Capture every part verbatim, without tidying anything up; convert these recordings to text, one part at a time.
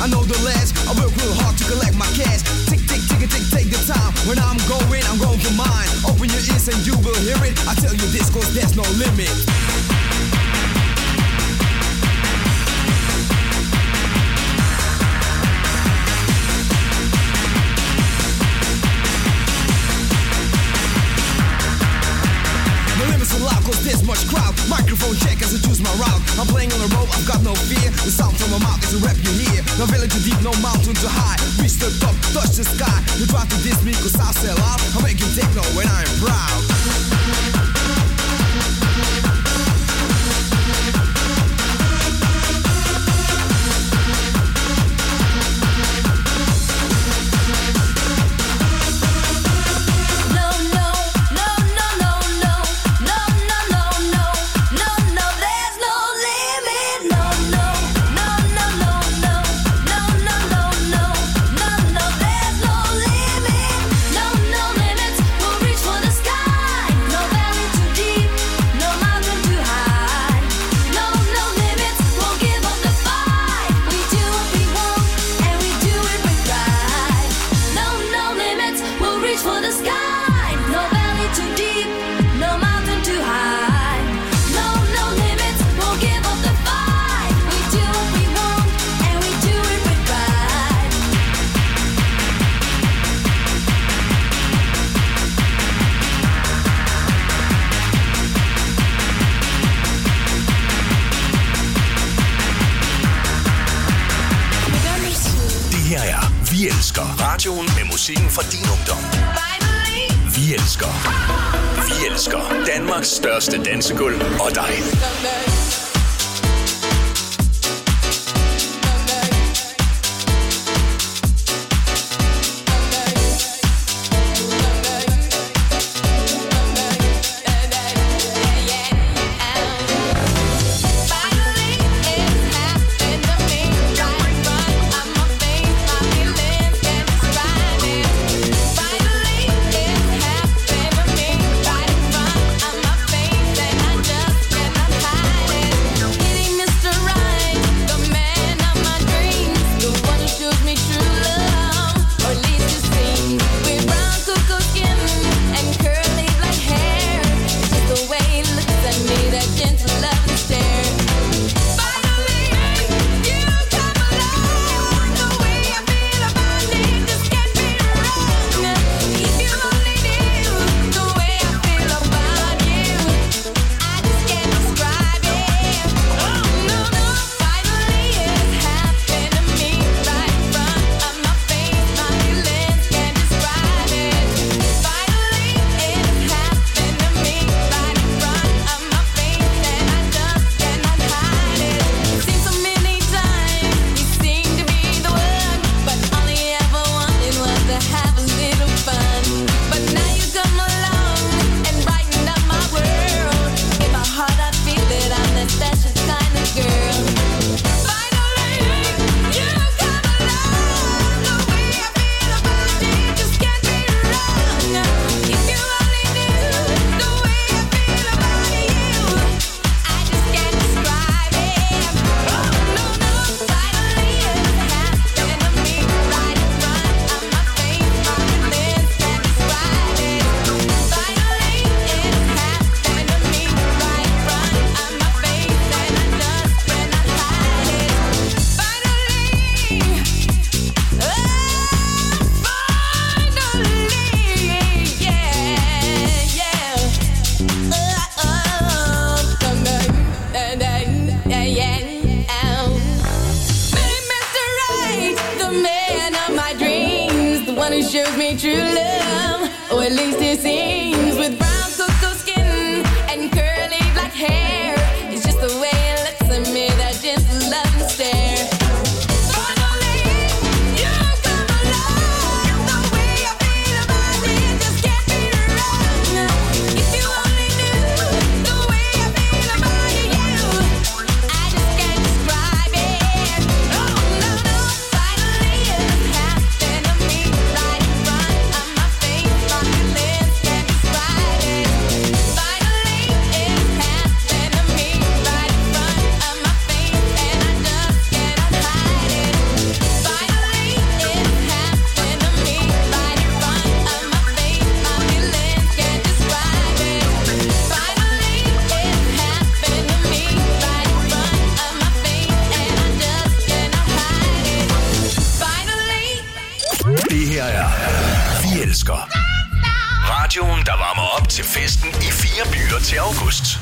I know the last. I work real hard to collect my cash. Tick, tick, tick, tick, take the time. When I'm going, I'm going for mine. Open your ears and you will hear it. I tell you this cause there's no limit. Cause there's much crowd. Microphone check as I choose my route. I'm playing on the road, I've got no fear. The sound from my mouth is a rap you hear. No valley too deep, no mountain too high. Reach the top, touch the sky. You try to diss me cause I sell out. I'm making techno when I'm proud. Radioen med musikken fra din ungdom. Vi elsker. Vi elsker Danmarks største dansegulv og dig. shows me true love, or at least it seems. With brown cocoa skin and curly black hair, it's just the way it looks at me, that gentle loving stare. Right Det her er Vi Elsker. Radioen, der varmer op til festen i fire byer til august.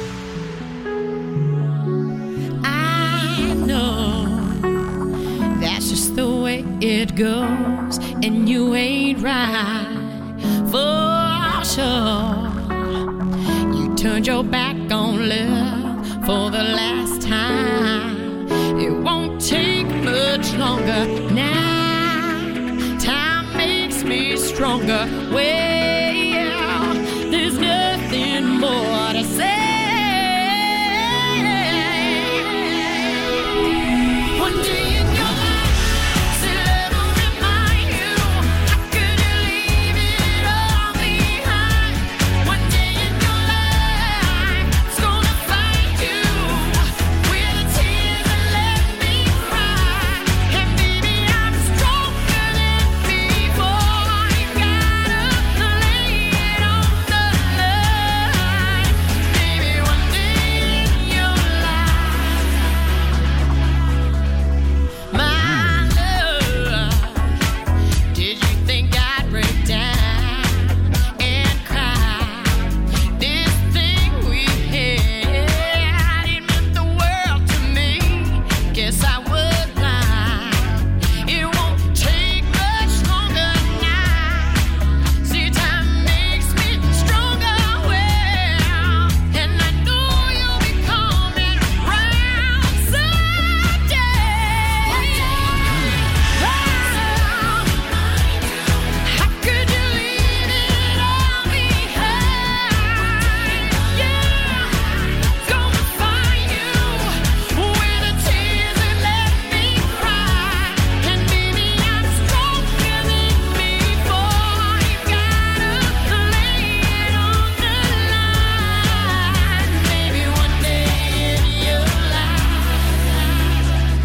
I know that's just the way it goes, and you ain't right for sure. You turned your back on love for the last time. It won't take much longer now. Time makes me stronger. Well, there's nothing more to say. One day in your life, still ever remind you, how could you leave it all behind? One day in your life, it's gonna find you with the tears that let me cry. And baby, I'm stronger than before. You gotta lay it on the line. Baby, one day in your life, my love, did you think I'd break down and cry? This thing we had, it meant the world to me. Guess I was blind. It won't take much longer now. See, time makes me stronger. Well, and I know you'll be coming around someday. How could you leave it all behind? Yeah, gonna find you with the tears that let me cry. And baby, I'm stronger than before. You gotta lay it on the line. Maybe one day in your life,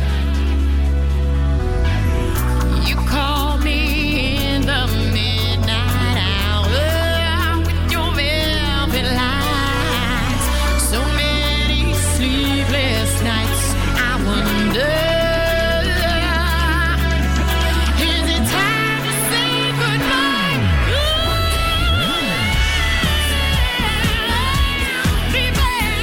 you call me in the midnight hour with your velvet lies. So many sleepless nights, I wonder, is it time to say goodbye? Baby,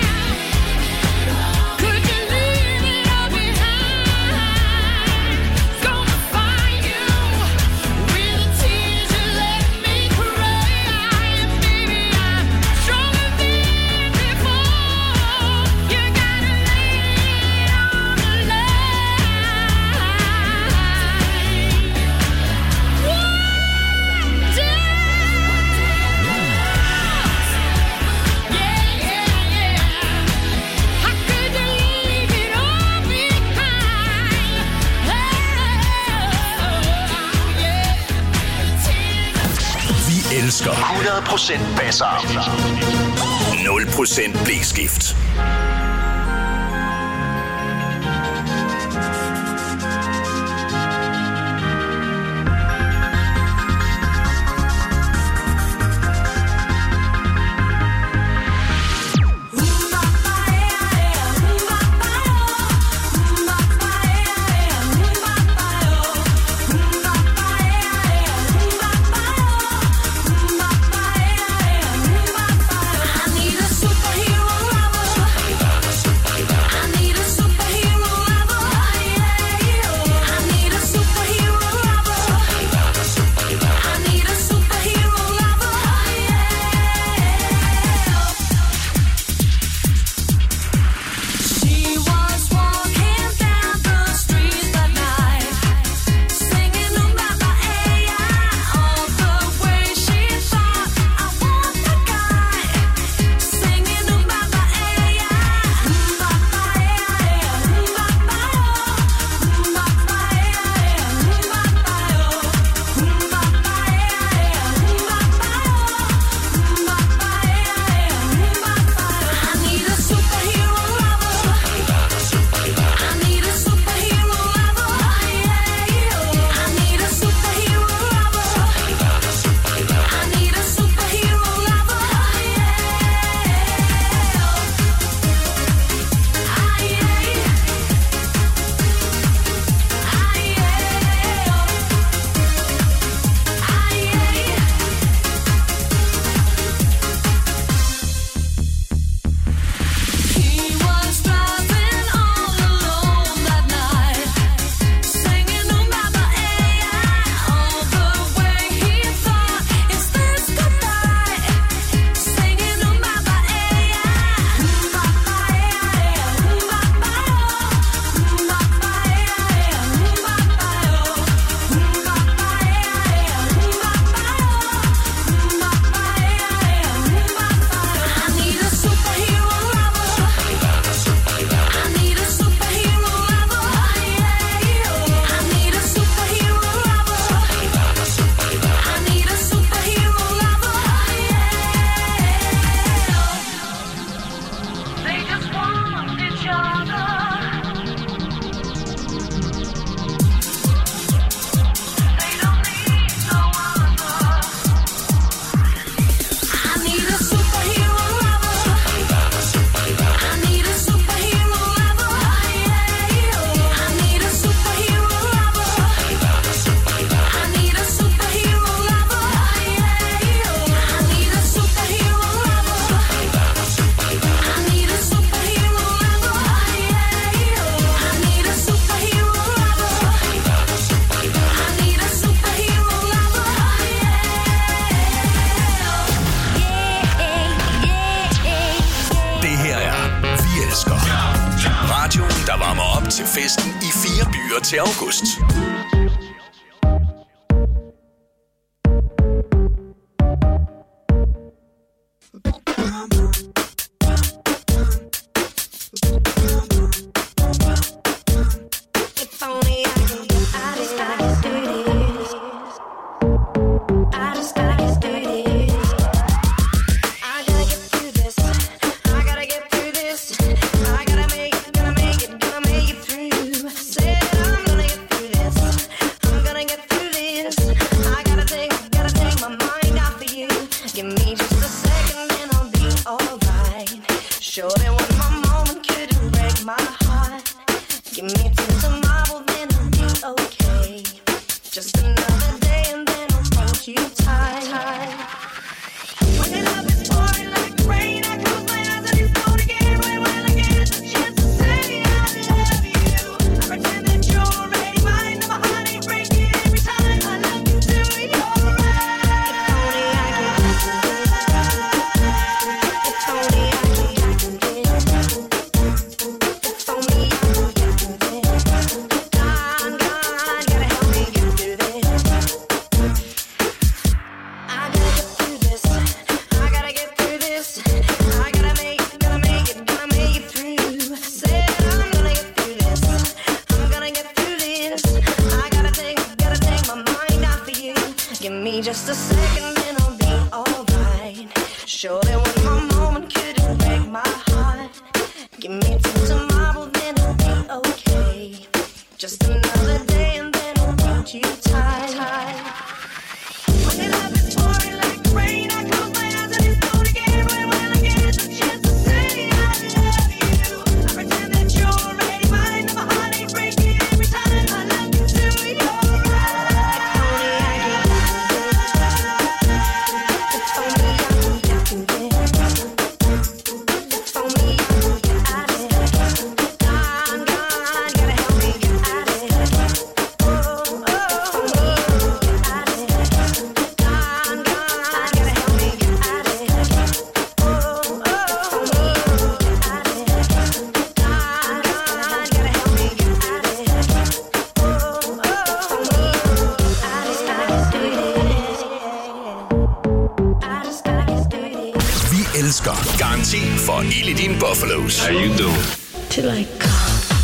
could you leave it all behind? Gonna find you with the tears you let me cry. And baby, I'm stronger than before. You gotta lay it on the line. One day, yeah, yeah, yeah. How could you leave it all behind? Oh, yeah. Vi elsker hundrede procent basser. nul procent blæskift. I need a superhero lover. fyre til august. Garanti for ild i dine Buffalos. How you doing? Till I come.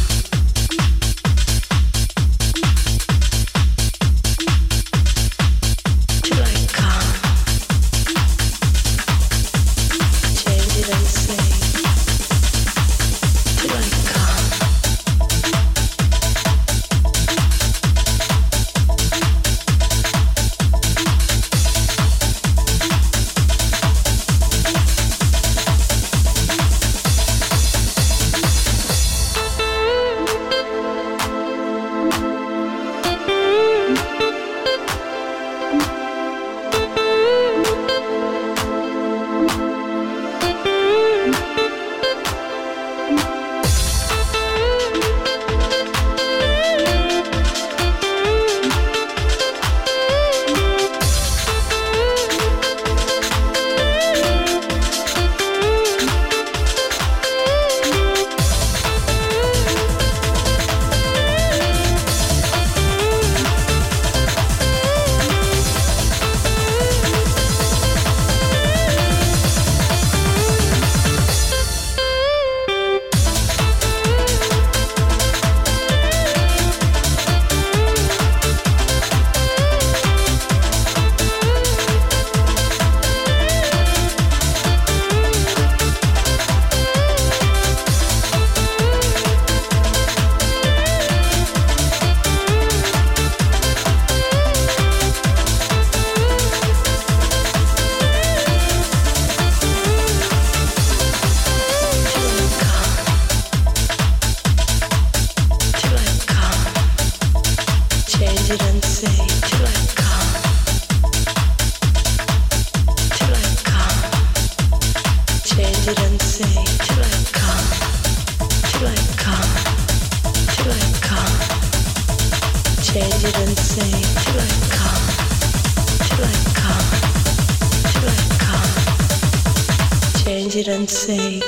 And say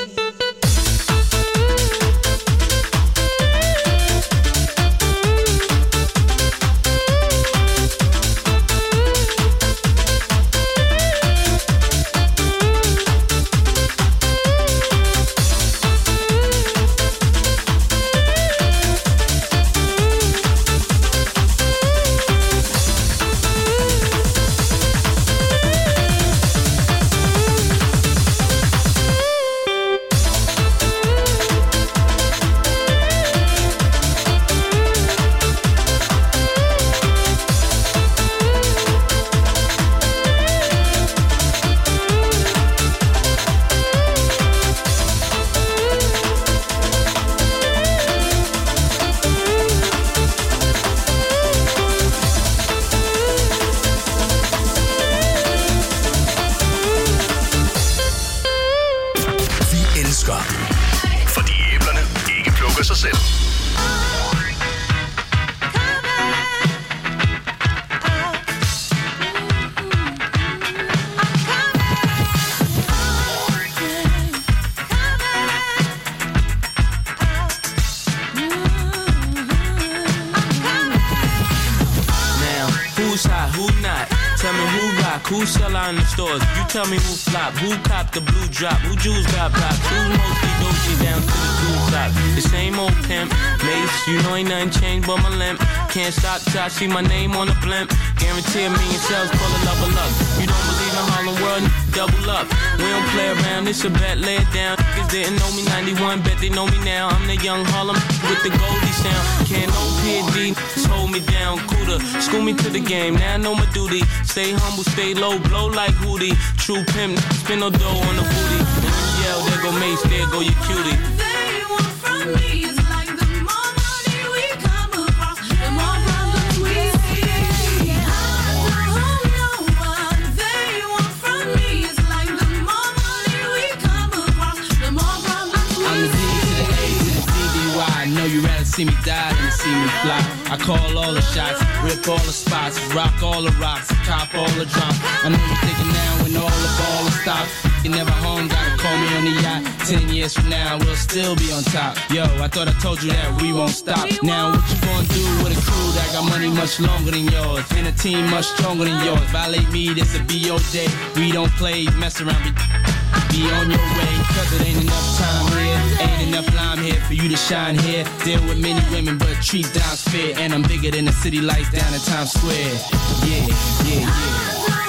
block? Who sell out in the stores? You tell me who flop, who cop the blue drop, who jewels got blocks, who's mostly Dolce down to the blue top. The same old pimp, Mace, you know ain't nothing changed but my limp. Can't stop till I see my name on the blimp. Guarantee a million sales, pull a level up. You don't believe in Harlem World, double up. We don't play around, it's a bet, lay it down. Niggas didn't know me ninety-one, bet they know me now. I'm the young Harlem with the Goldie sound. Can't no P D, just hold me down. Cooler, school me to the game, now I know my duty. Stay humble, stay low, blow like Hootie. True pimp, spin no dough on the booty. And you yell, there go Mace, there go your cutie. They want from me is like the more money we come across, the more problems we see. I don't know what they want from me is like the more money we come across, the more problems we see. I'm the D to the A to the D D Y. I know you'd rather see me die than see me fly. I call all the shots, rip all the spots, rock all the rocks, cop all the drops. I know you're thinking now when all the ball is stopped. You never home, gotta call me on the yacht. Ten years from now, we'll still be on top. Yo, I thought I told you that we won't stop. Now what you gonna do with a crew that got money much longer than yours, and a team much stronger than yours? Violate me, this a B O day. We don't play, mess around, be, be on your way. Cause it ain't enough time here, ain't enough lime here for you to shine here. Deal with many women, but treat down's fair. And I'm bigger than the city lights down in Times Square. Yeah, yeah, yeah.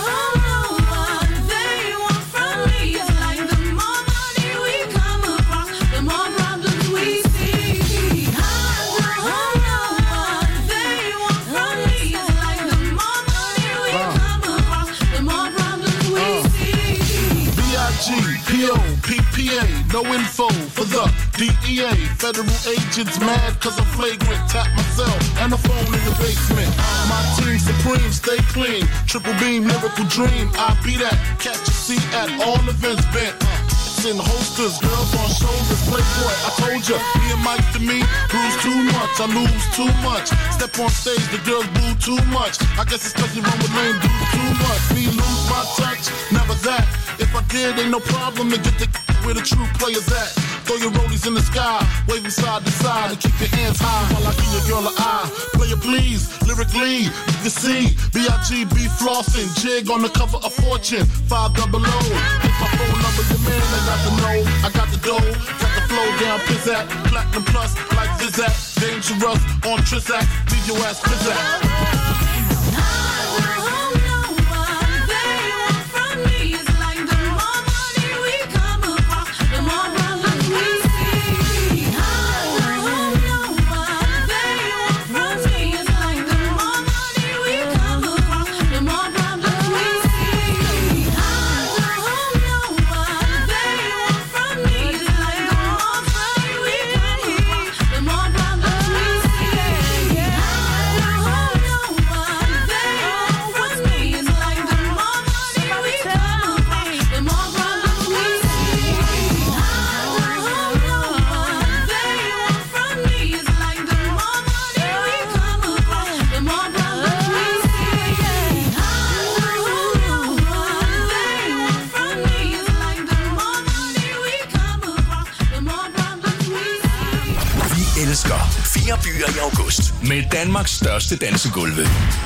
P O, P P A, no info for the D E A. Federal agents mad cause I'm flagrant. Tap myself and the phone in the basement. My team supreme, stay clean. Triple beam, lyrical dream. I be that. Catch a seat at all events bent. In holsters, girls on shoulders, playboy, I told ya, me and Mike to me, bruise too much, I lose too much, step on stage, the girls boo too much, I guess it's cause you run with lame dudes too much, me lose my touch, never that, if I did, ain't no problem to get the where the true players at, throw your rollies in the sky, waving side to side, and keep your hands high while I give your girl an eye, player please, lyrically, you can see, B I G B flossing, jig on the cover of Fortune, five double O, hit my phone number, your man, I got the know, I got the dough, got the flow down, pizzazz, platinum plus, like Zizak, dangerous, on Trizak, leave your ass pizzazz. Fire byer i august med Danmarks største dansegulve.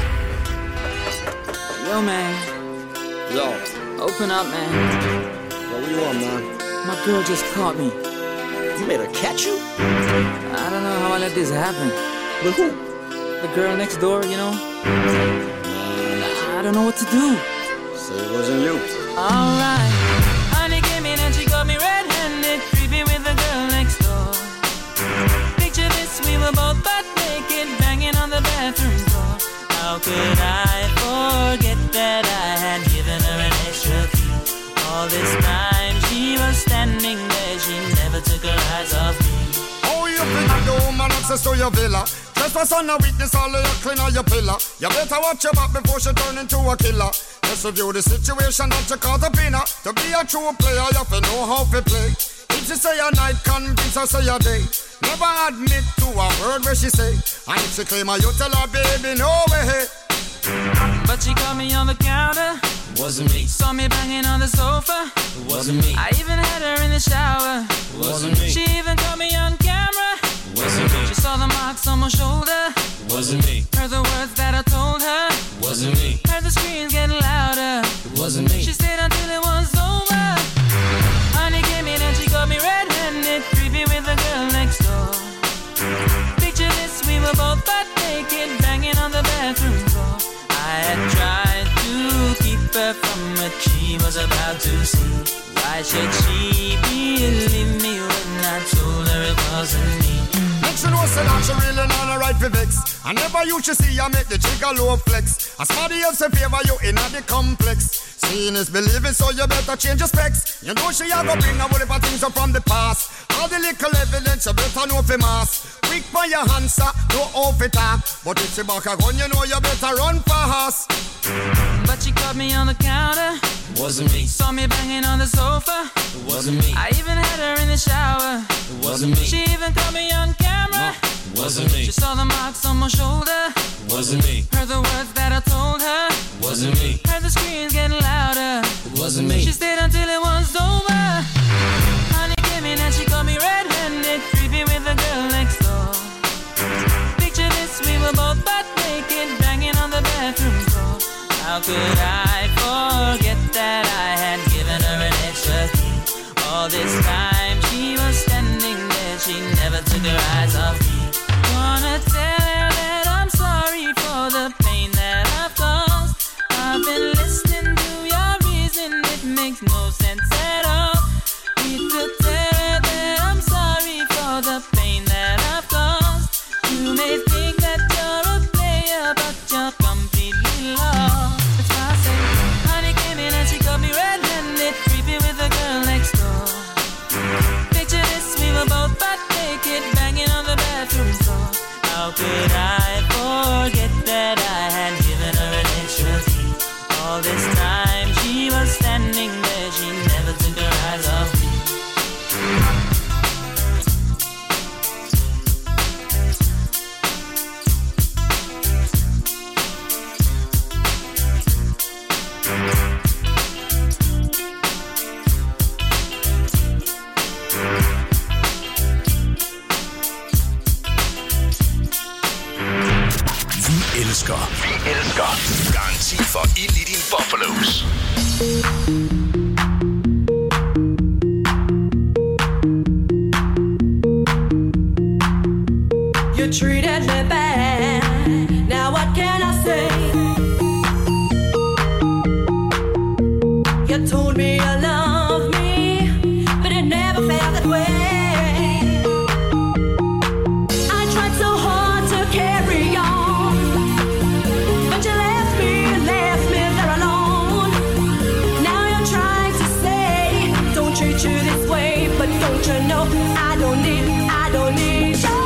Yo, man. Yo. Open up, man. Yo, what you want, man? My girl just caught me. You made her catch you? I don't know how I let this happen. With who? The girl next door, you know? Nah. I don't know what to do. So it wasn't you. Alright. Honey came in and she got me red-handed, creepy with the girl next door. Picture this, we were both butt naked, banging on the bathroom floor. How could I forget that I had given her an extra key? All this time she was standing there, she never took her eyes off me. Oh, you think I do woman access to your villa? Trespass on a witness, all of your clean on your pillar. You better watch your back before she turn into a killer. Let's review the situation that you caught up in her. To be a true player, you have to know how to play. If she say a night, convince her say a day. Never admit to a word where she say. And if she claim her, you tell her, baby, no way. But she caught me on the counter. Wasn't me. Saw me banging on the sofa. Wasn't me. I even had her in the shower. Wasn't me. She even caught me on camera. Wasn't me. She saw the marks on my shoulder. Wasn't me. Heard the words that I told her. Wasn't me. Heard the screams getting louder. her from what she was about to see. Why should she believe me when I told her it wasn't me? Make she know say that she really not a right for vex. I never used to see her make the trigger low flex. As somebody else in favor you in the complex. Seeing is believing, so you better change your specs. You know she a go bring a whole heap of things up from the past. All the little evidence you better know for mass. Quick for your answer, no off it up. But if she back a gun, you know you better run fast. But she caught me on the counter. Wasn't me. Saw me banging on the sofa. It wasn't me. I even had her in the shower. It wasn't me. She even caught me on camera. No, it wasn't me. She saw the marks on my shoulder. It wasn't me. Heard the words that I told her. It wasn't me. Heard the screams getting louder. It wasn't me. She stayed until it was over. Honey came in and she caught me red-handed, creepy with the girl next door. Picture this, we were both butt naked, banging on the bathroom floor. How could I forget that I had given her an extra key? All this time she was standing there, she never took her eyes off me. Wanna tell her that I'm sorry for the pain that I've caused. I've been listening to your reason, it makes no sense at all. Need to tell her that I'm sorry for the pain that I've caused. You may think that you're a player, but you're completely lost. That's why I say, honey came in and she caught me red-handed, creepy with the girl next door. Picture this, we were both butt naked, banging on the bathroom floor. How could I forget that I had given her an extra key? All this time she was standing there, she never took her eyes off me. Vi elsker. Vi elsker. Garanti for ild i din Buffalos. You treated me bad. Now what can I say? You told me you love me, but it never felt that way. I tried so hard to carry on, but you left me, left me there alone. Now you're trying to say, don't treat you this way, but don't you know I don't need, I don't need you.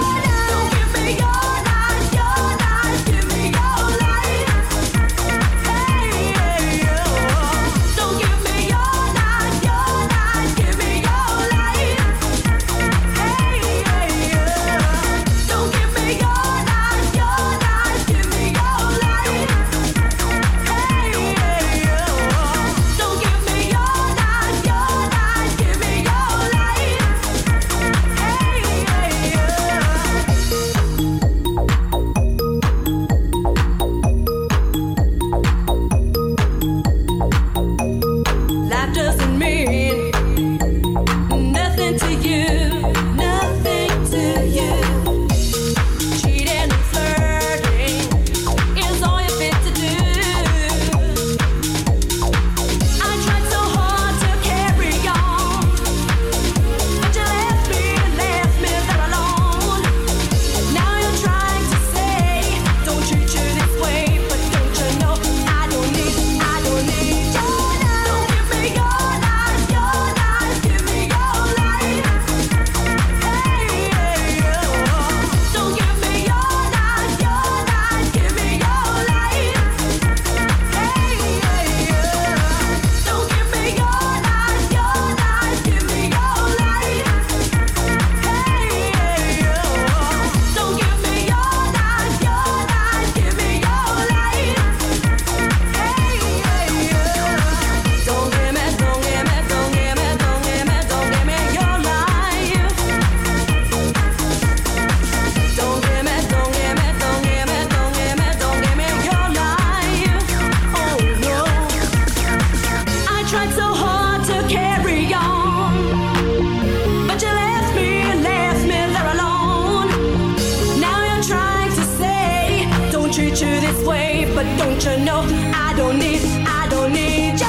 Treat you this way, but don't you know I don't need, I don't need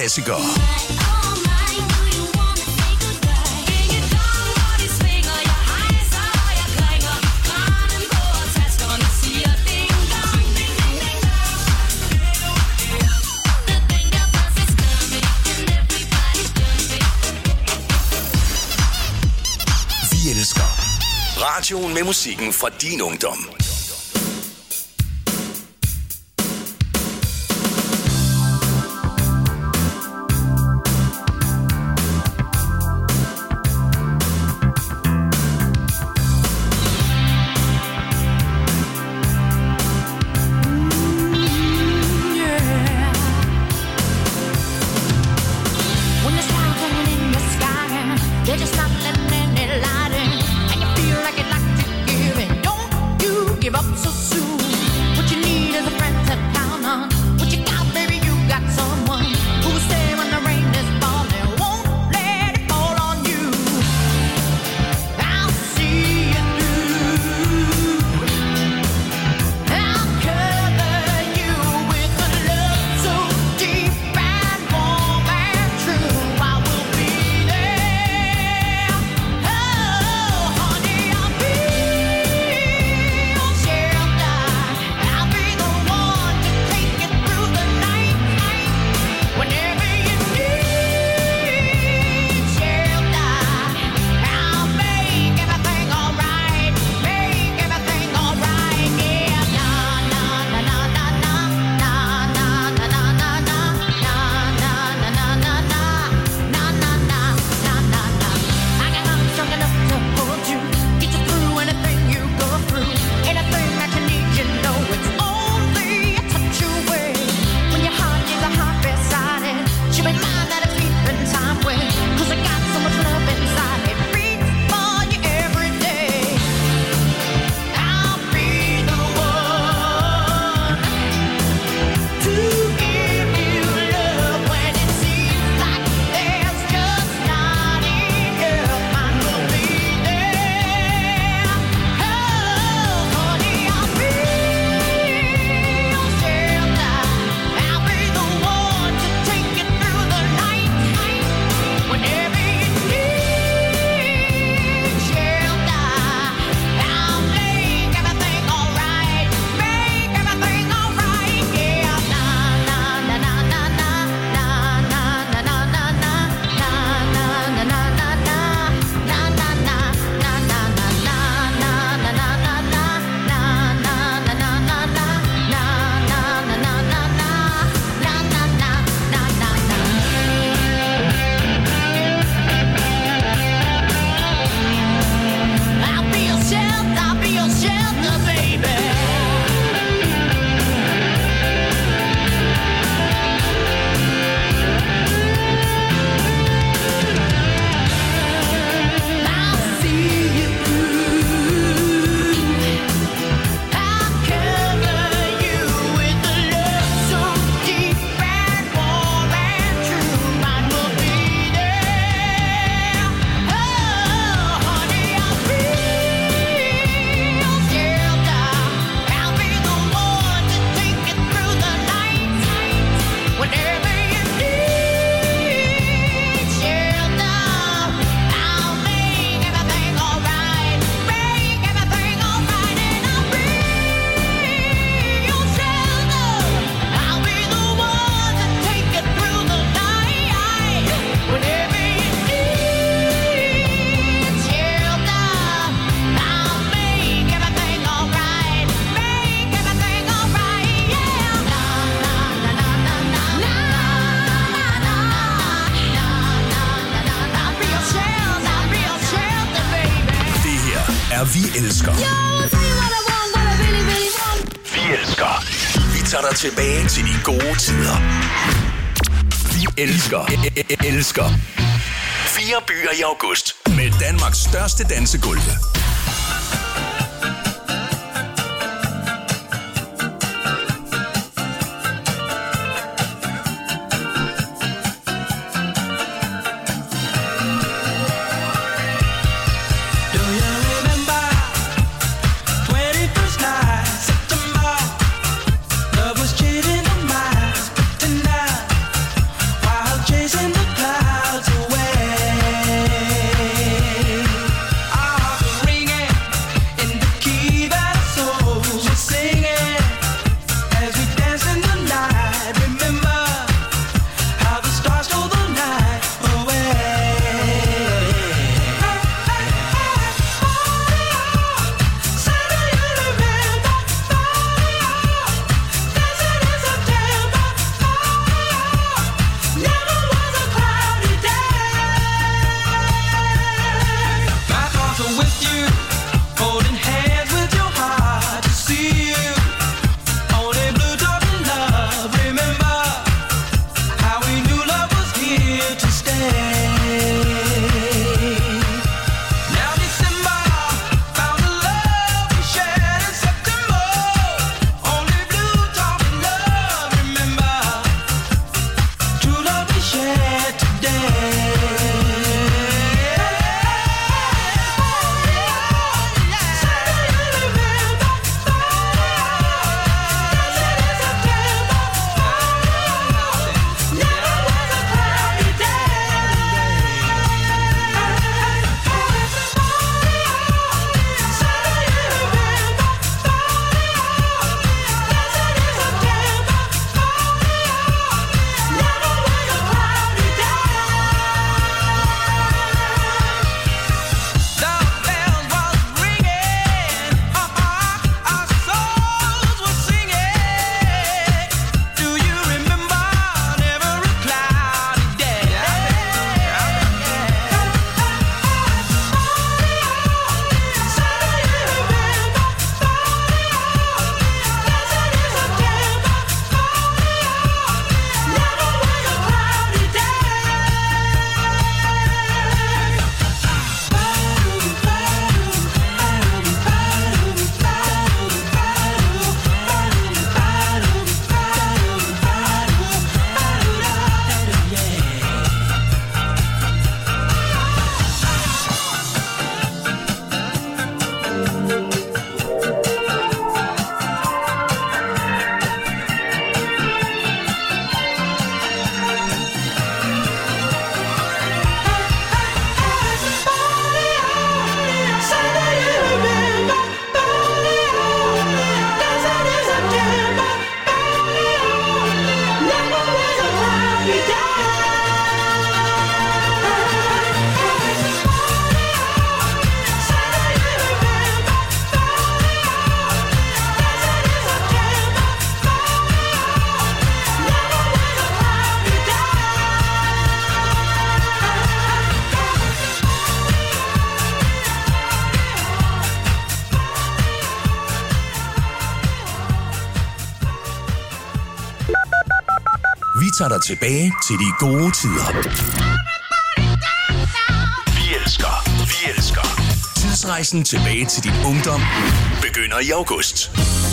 klassiker. Vi elsker radioen med musikken fra din ungdom. Give up so soon. What you need is a friend to count on. What you got, baby, you got someone who'll stay when the rain is falling, won't let it fall on you. I'll see you through. I'll cover you with a love so deep and warm and true. I will be there. Oh, honey, I'll be. Vi elsker. Vi elsker. Vi tager dig tilbage til de gode tider. Vi elsker. Elsker. Fire byer i august med Danmarks største dansegulv. Love was cheating on my tonight. Wild tager dig tilbage til de gode tider. Vi elsker, vi elsker. Tidsrejsen tilbage til din ungdom begynder i august.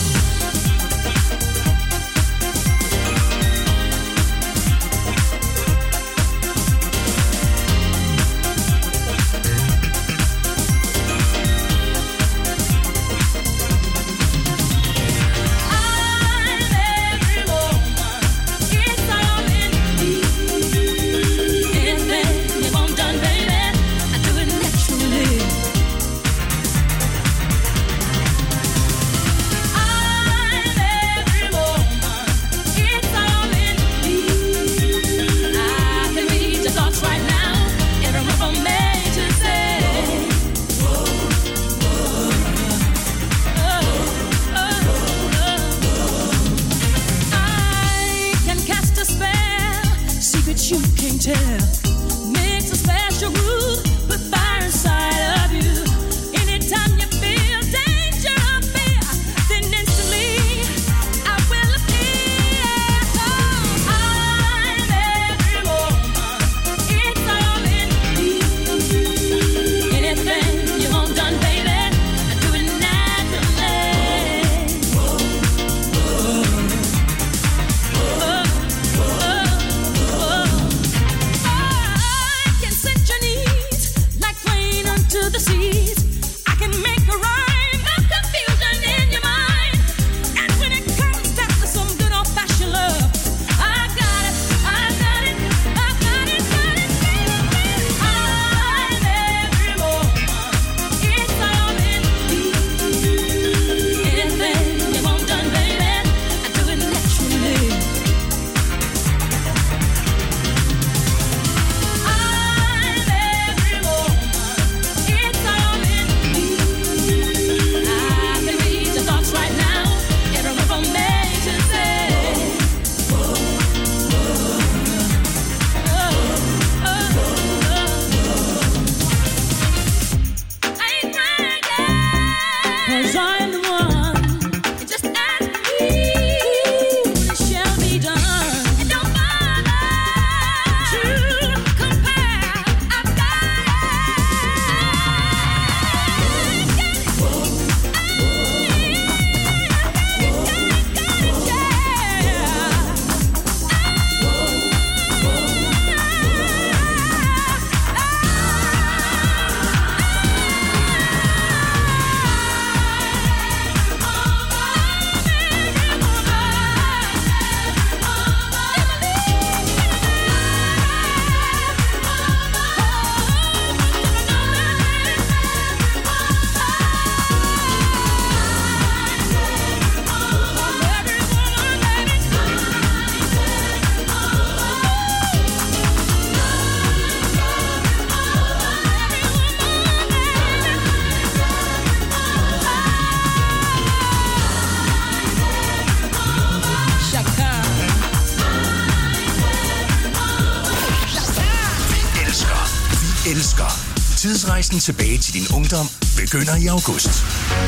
Tidsrejsen tilbage til din ungdom begynder i august.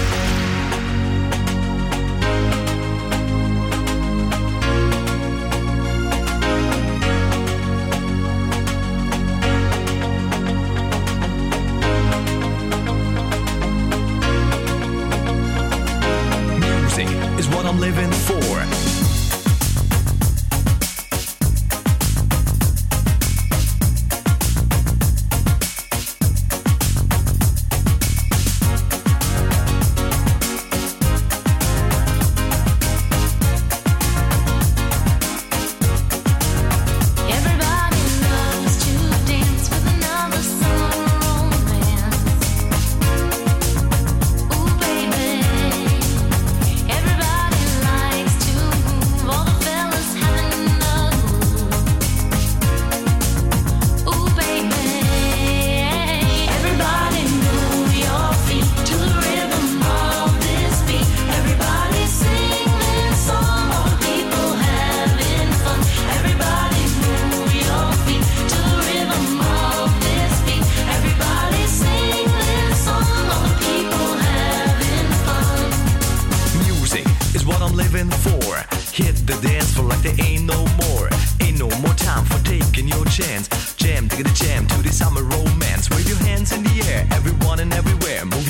Music is what I'm living for. Everybody likes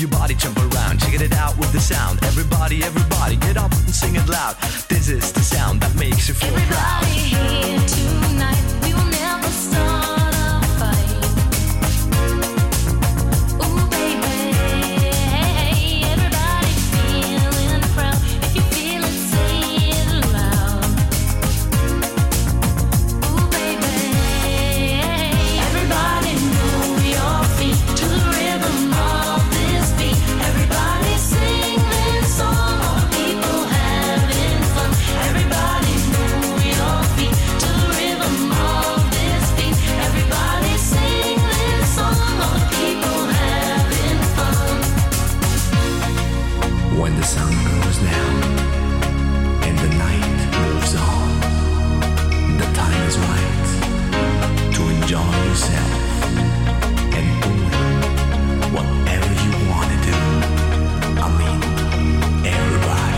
your body, jump around, check it out with the sound. Everybody, everybody, get up and sing it loud. This is the sound that makes you feel proud. Everybody here tonight, we will never start a fight. Ooh, baby, everybody feeling proud. If you feel it, say it loud. Ooh, baby, everybody move your feet to the rhythm of this beat. Everybody sing this song, all the people having fun. Everybody move your feet to the rhythm of this beat. Everybody sing this song, all the people having fun. When the sun goes down and the night moves on, the time is right to enjoy yourself and doing whatever you want to do. I mean, everybody.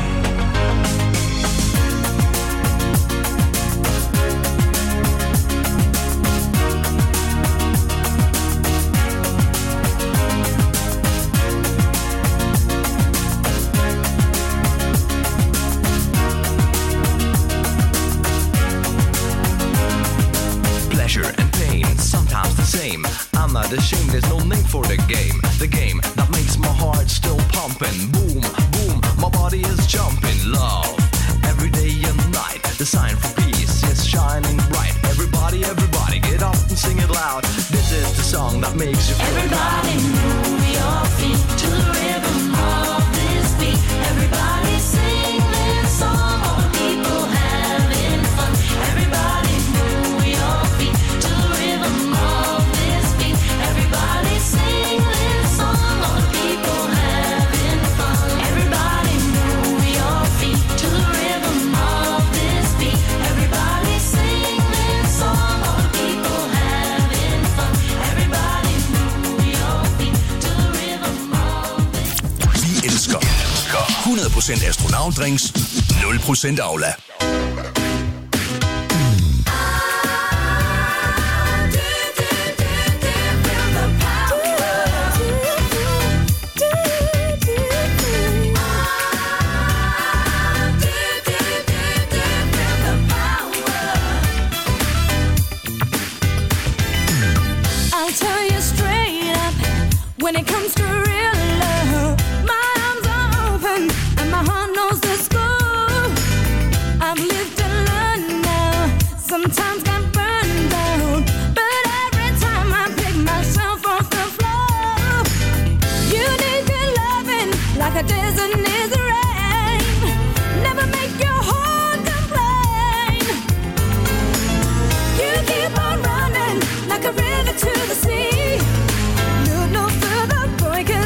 Pleasure and pain, sometimes the same. I'm not ashamed, there's no name for the game. The game that makes my heart still pumping. Boom, boom, my body is jumping. Love, every day and night. The sign for peace is shining bright. Everybody, everybody, get up and sing it loud. This is the song that makes you feel Everybody proud. move your feet to the rhythm of this beat. Everybody sing this song, all the people having fun. Everybody move your feet to the rhythm of this beat. Everybody sing this song, all the people having fun. Everybody move your feet to the rhythm of this beat. Everybody sing this song, all the people having fun. Everybody move your feet to the rhythm of this. Vi elsker hundrede procent astronautdrinks, nul procent Aula. I'll tell you straight up, when it comes to real love, my arms are open and my heart knows the score. I've lived and learned now, sometimes got burned down, but every time I pick myself off the floor. You need good loving like a desert needs the rain. Never make your heart complain. You keep on running like a river to the sea. Look no further, boy, 'cause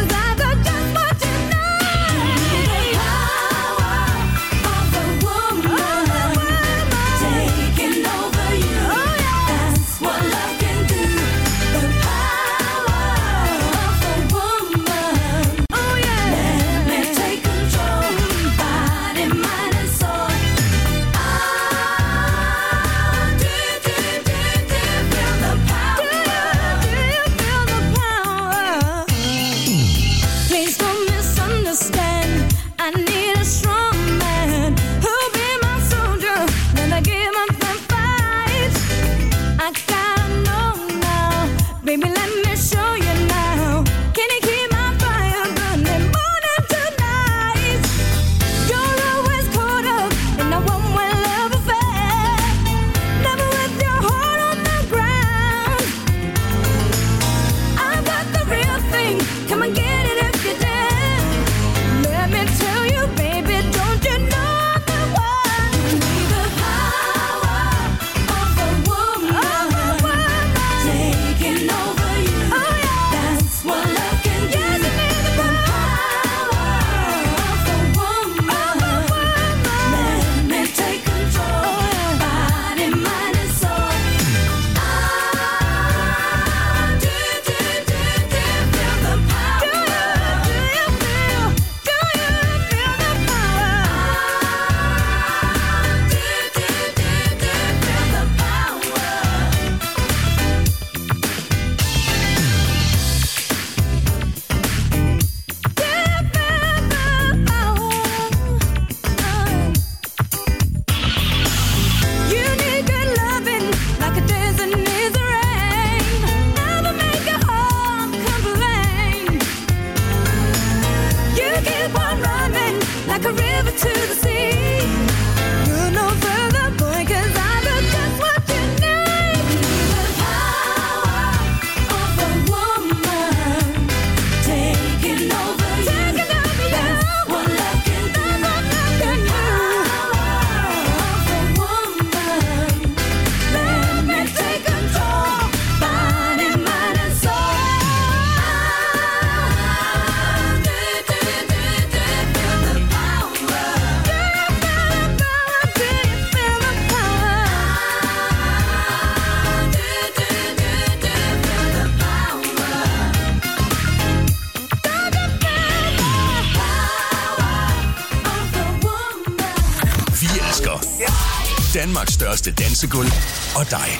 Danmarks største dansegulv og dig.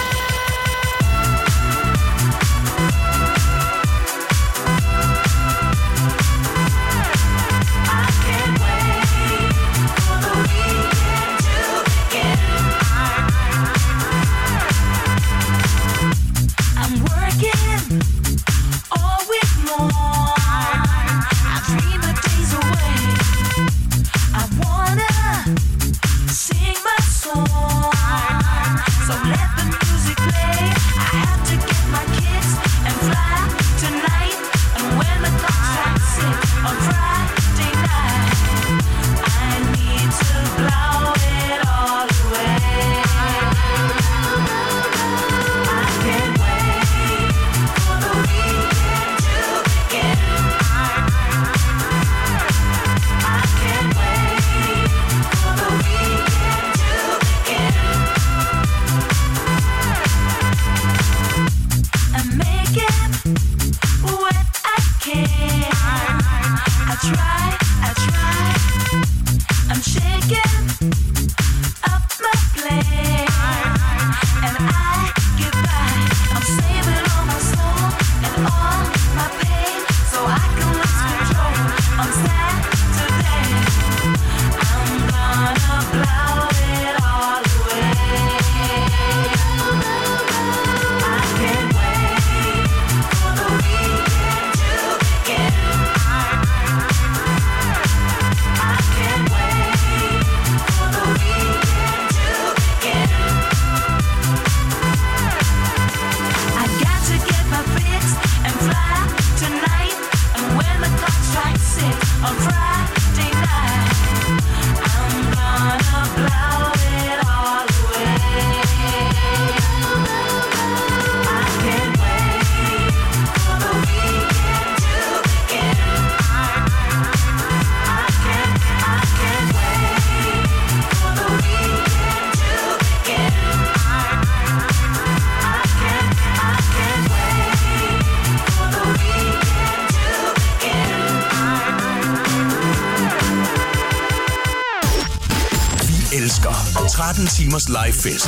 tretten timers live fest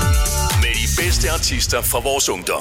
med de bedste artister fra vores ungdom.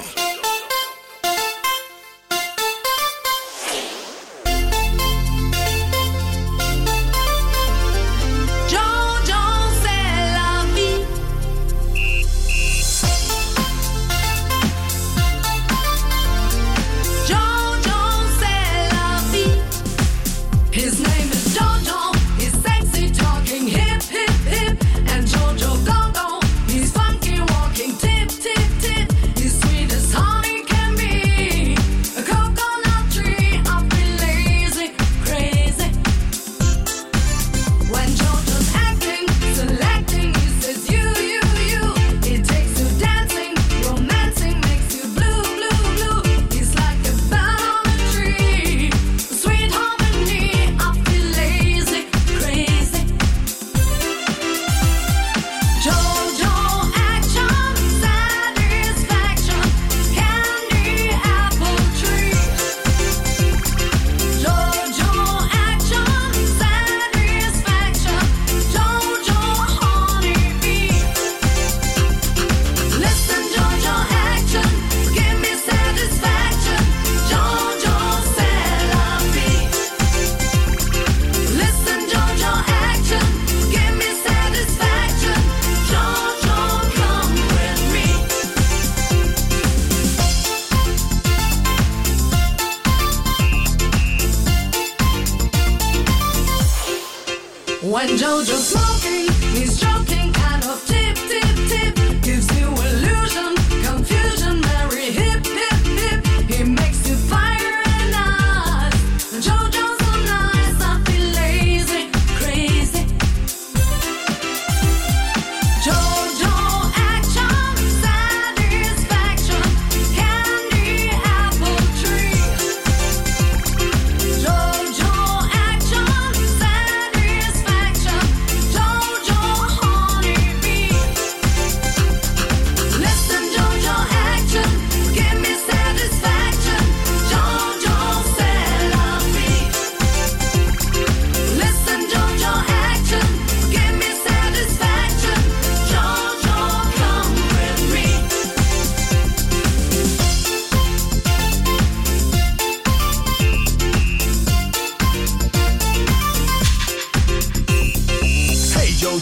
When Jojo's smoking, he's joking, kind of tip, tip, tip. Gives you illusion, confusion, very hip, hip, hip. He makes you fire and ice. Jojo's so nice, I feel lazy, crazy. Jojo action, satisfaction, candy apple tree. Jojo action, satisfaction, Jojo.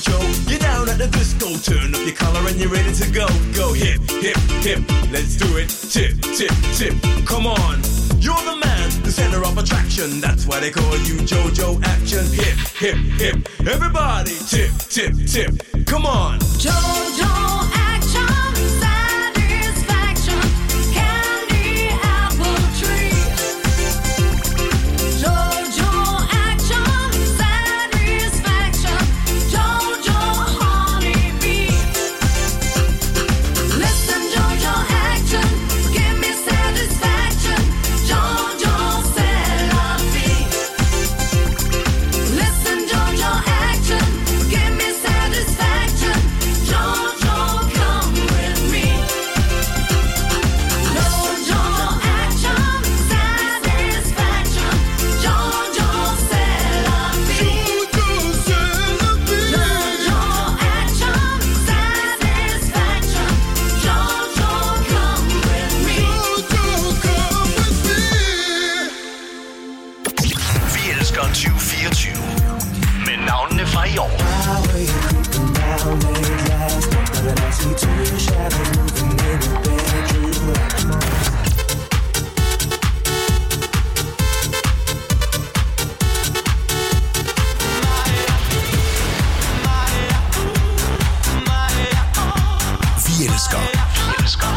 JoJo. You're down at the disco, turn up your collar and you're ready to go. Go hip, hip, hip, let's do it. Tip, tip, tip, come on. You're the man, the center of attraction. That's why they call you JoJo Action. Hip, hip, hip, everybody tip, tip, tip, come on. JoJo Action, satisfaction, candy apple tree. JoJo Action, satisfaction, JoJo honeybee. Listen, JoJo Action, give me satisfaction, JoJo c'est la vie. Listen, JoJo Action, give me satisfaction, JoJo come with me. JoJo Action, satisfaction, JoJo c'est la vie. JoJo Action, satisfaction, JoJo come with me. Vi elsker tyve fireogtyve. Med navnene fra i år. Vi elsker. Vi elsker.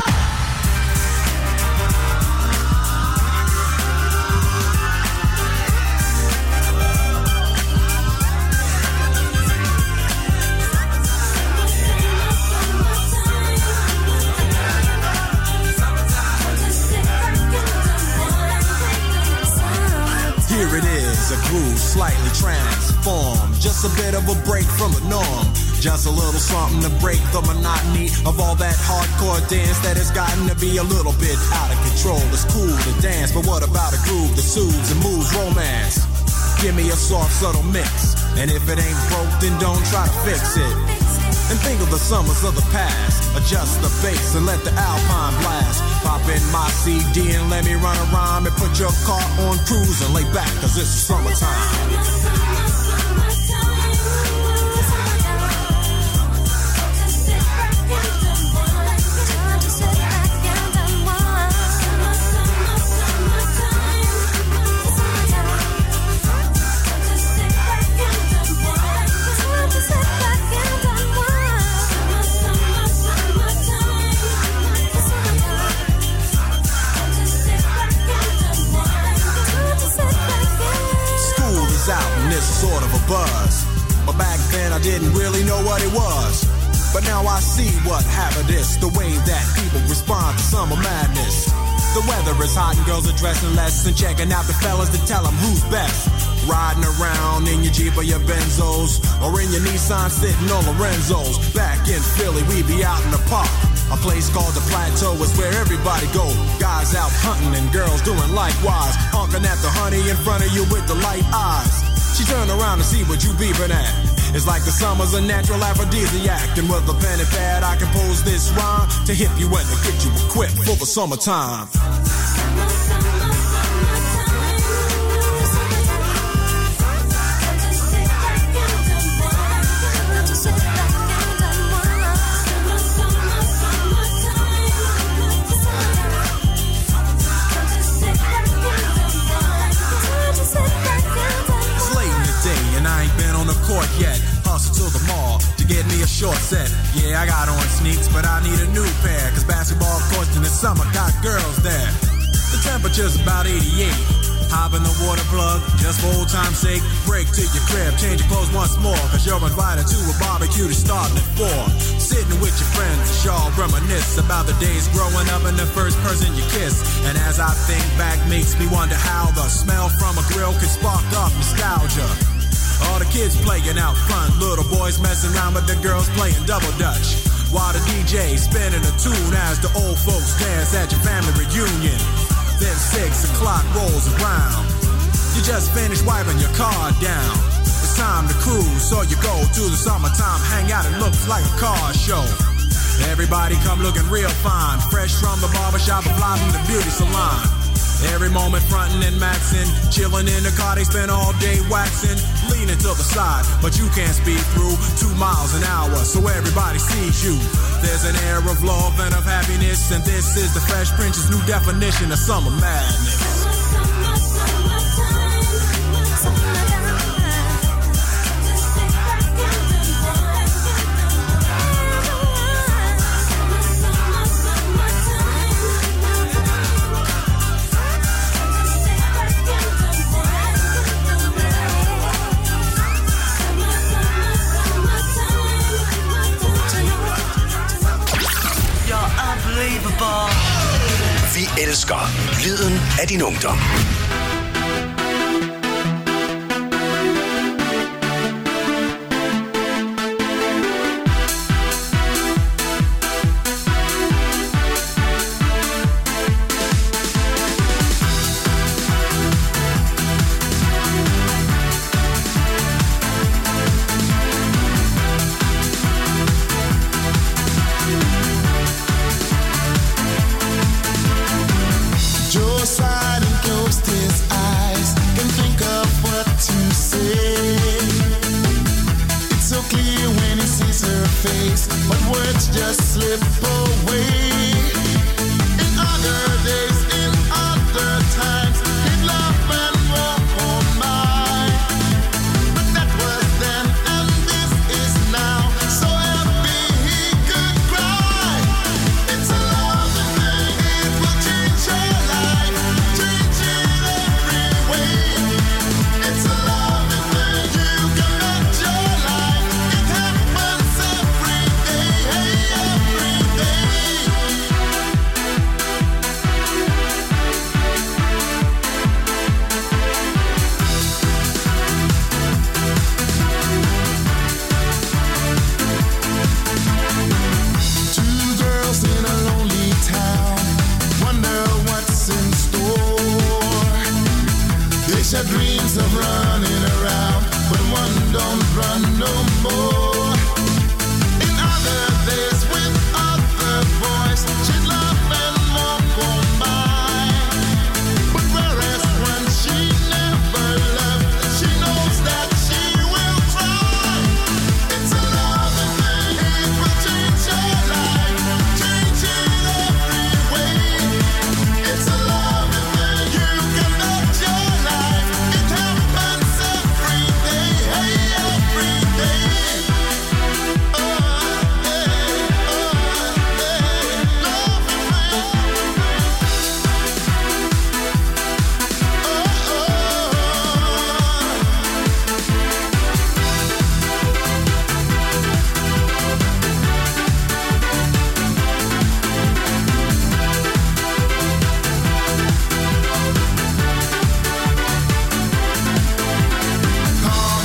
Here it is, a groove slightly transformed. Just a bit of a break from the norm. Just a little something to break the monotony of all that hardcore dance that has gotten to be a little bit out of control. It's cool to dance, but what about a groove that soothes and moves romance? Give me a soft, subtle mix. And if it ain't broke, then don't try to fix it. And think of the summers of the past. Adjust the bass and let the Alpine blast. Pop in my C D and let me run a rhyme and put your car on cruise and lay back, cause it's summertime. Sort of a buzz, but back then I didn't really know what it was. But now I see what happened is the way that people respond to summer madness. The weather is hot and girls are dressing less and checking out the fellas to tell them who's best. Riding around in your Jeep or your Benzos, or in your Nissan sitting on Lorenzo's. Back in Philly, we be out in the park. A place called the Plateau is where everybody go. Guys out hunting and girls doing likewise. Honking at the honey in front of you with the light eyes. She turned around to see what you beeping at. It's like the summer's a natural aphrodisiac. And with a pen and pad I compose this rhyme to hip you and to get you equipped for the summertime. Court yet, hustle to the mall to get me a short set. Yeah, I got on sneaks, but I need a new pair, cause basketball courts in the summer got girls there. The temperature's about eighty-eight. Hop in the water plug, just for old time's sake. Break to your crib, change your clothes once more, cause you're invited to a barbecue that's starting at four. Sitting with your friends, y'all reminisce about the days growing up and the first person you kiss. And as I think back, makes me wonder how the smell from a grill can spark up nostalgia. All the kids playing out front, little boys messing around with the girls playing double dutch. While the D J spinning a tune as the old folks dance at your family reunion. Then six o'clock rolls around. You just finished wiping your car down. It's time to cruise, so you go to the summertime hangout. It looks like a car show. Everybody come looking real fine, fresh from the barbershop or fly from the beauty salon. Every moment frontin' and maxin', chillin' in the car, they spend all day waxin', leaning to the side, but you can't speed through two miles an hour, so everybody sees you. There's an air of love and of happiness, and this is the Fresh Prince's new definition of summer madness. Vi elsker lyden af din ungdom. Dreams of running around, but one don't run